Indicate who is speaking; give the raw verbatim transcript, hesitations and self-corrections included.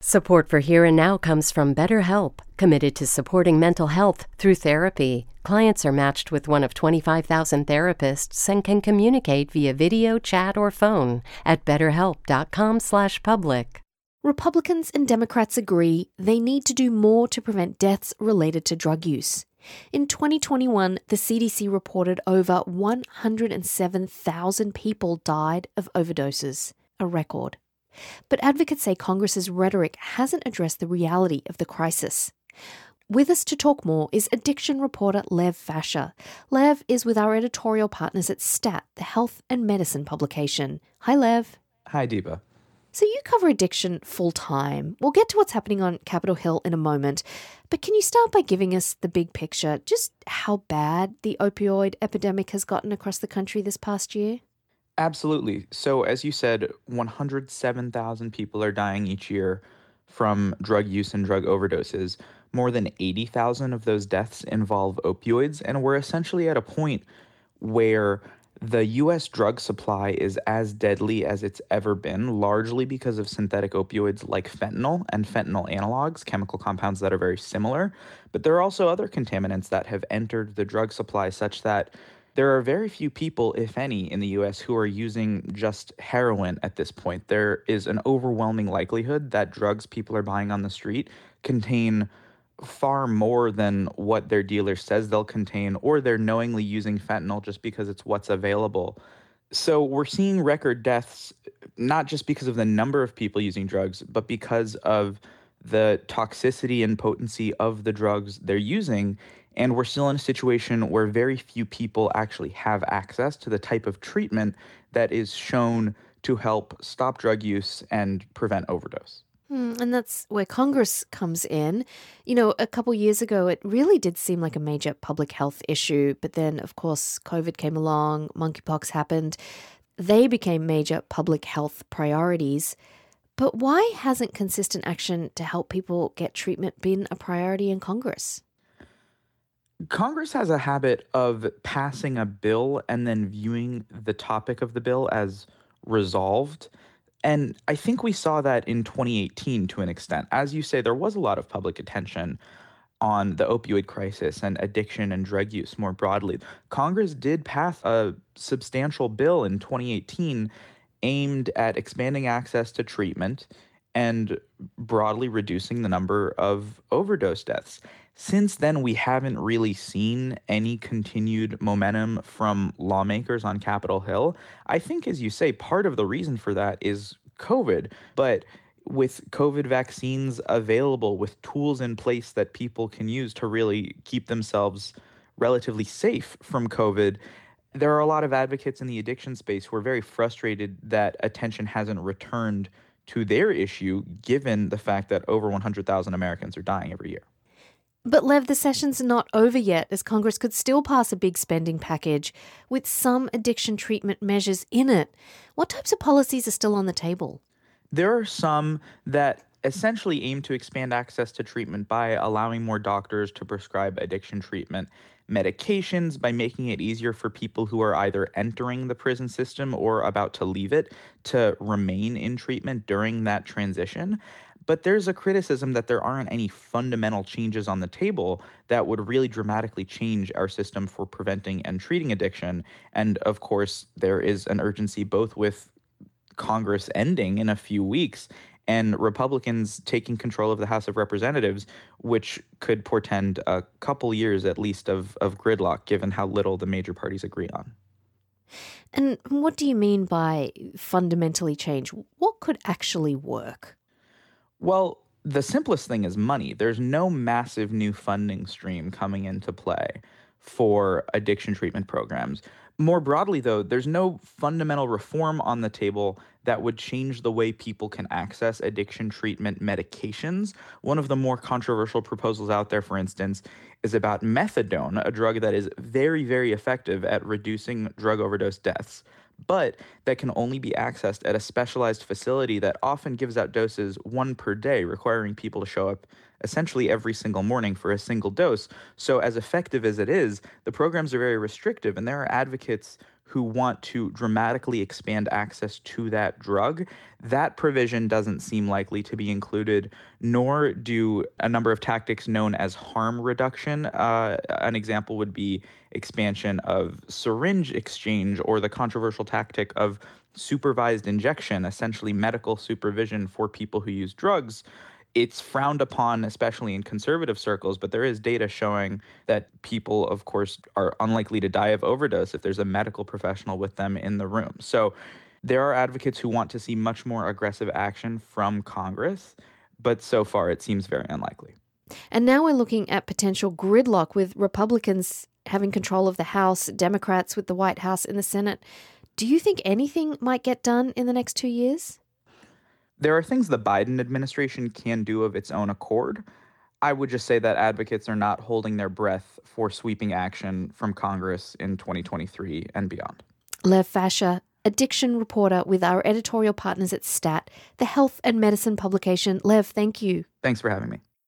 Speaker 1: Support for Here and Now comes from BetterHelp, committed to supporting mental health through therapy. Clients are matched with one of twenty-five thousand therapists and can communicate via video, chat, or phone at betterhelp.com slash public.
Speaker 2: Republicans and Democrats agree they need to do more to prevent deaths related to drug use. In twenty twenty-one, the C D C reported over one hundred seven thousand people died of overdoses, a record. But advocates say Congress's rhetoric hasn't addressed the reality of the crisis. With us to talk more is addiction reporter Lev Fasher. Lev is with our editorial partners at STAT, the health and medicine publication. Hi, Lev.
Speaker 3: Hi, Deepa.
Speaker 2: So you cover addiction full-time. We'll get to what's happening on Capitol Hill in a moment. But can you start by giving us the big picture, just how bad the opioid epidemic has gotten across the country this past year?
Speaker 3: Absolutely. So as you said, one hundred seven thousand people are dying each year from drug use and drug overdoses. More than eighty thousand of those deaths involve opioids, and we're essentially at a point where the U S drug supply is as deadly as it's ever been, largely because of synthetic opioids like fentanyl and fentanyl analogs, chemical compounds that are very similar. But there are also other contaminants that have entered the drug supply such that there are very few people, if any, in the U S who are using just heroin at this point. There is an overwhelming likelihood that drugs people are buying on the street contain far more than what their dealer says they'll contain, or they're knowingly using fentanyl just because it's what's available. So we're seeing record deaths, not just because of the number of people using drugs, but because of the toxicity and potency of the drugs they're using. And we're still in a situation where very few people actually have access to the type of treatment that is shown to help stop drug use and prevent overdose.
Speaker 2: Hmm, and that's where Congress comes in. You know, a couple years ago, it really did seem like a major public health issue. But then, of course, COVID came along, monkeypox happened. They became major public health priorities. But why hasn't consistent action to help people get treatment been a priority in Congress?
Speaker 3: Congress has a habit of passing a bill and then viewing the topic of the bill as resolved. And I think we saw that in twenty eighteen to an extent. As you say, there was a lot of public attention on the opioid crisis and addiction and drug use more broadly. Congress did pass a substantial bill in twenty eighteen aimed at expanding access to treatment and broadly reducing the number of overdose deaths. Since then, we haven't really seen any continued momentum from lawmakers on Capitol Hill. I think, as you say, part of the reason for that is COVID. But with COVID vaccines available, with tools in place that people can use to really keep themselves relatively safe from COVID, there are a lot of advocates in the addiction space who are very frustrated that attention hasn't returned to their issue, given the fact that over one hundred thousand Americans are dying every year.
Speaker 2: But Lev, the session's not over yet, as Congress could still pass a big spending package with some addiction treatment measures in it. What types of policies are still on the table?
Speaker 3: There are some that essentially aim to expand access to treatment by allowing more doctors to prescribe addiction treatment medications, by making it easier for people who are either entering the prison system or about to leave it to remain in treatment during that transition. But there's a criticism that there aren't any fundamental changes on the table that would really dramatically change our system for preventing and treating addiction. And of course, there is an urgency both with Congress ending in a few weeks and Republicans taking control of the House of Representatives, which could portend a couple years at least of, of gridlock, given how little the major parties agree on.
Speaker 2: And what do you mean by fundamentally change? What could actually work?
Speaker 3: Well, the simplest thing is money. There's no massive new funding stream coming into play for addiction treatment programs. More broadly, though, there's no fundamental reform on the table that would change the way people can access addiction treatment medications. One of the more controversial proposals out there, for instance, is about methadone, a drug that is very, very effective at reducing drug overdose deaths, but that can only be accessed at a specialized facility that often gives out doses one per day, requiring people to show up essentially every single morning for a single dose. So as effective as it is, the programs are very restrictive, and there are advocates who want to dramatically expand access to that drug, that provision doesn't seem likely to be included, nor do a number of tactics known as harm reduction. Uh, an example would be expansion of syringe exchange or the controversial tactic of supervised injection, essentially medical supervision for people who use drugs. It's frowned upon, especially in conservative circles, but there is data showing that people, of course, are unlikely to die of overdose if there's a medical professional with them in the room. So there are advocates who want to see much more aggressive action from Congress, but so far it seems very unlikely.
Speaker 2: And now we're looking at potential gridlock with Republicans having control of the House, Democrats with the White House and the Senate. Do you think anything might get done in the next two years?
Speaker 3: There are things the Biden administration can do of its own accord. I would just say that advocates are not holding their breath for sweeping action from Congress in twenty twenty-three and beyond.
Speaker 2: Lev Fasher, addiction reporter with our editorial partners at STAT, the health and medicine publication. Lev, thank you.
Speaker 3: Thanks for having me.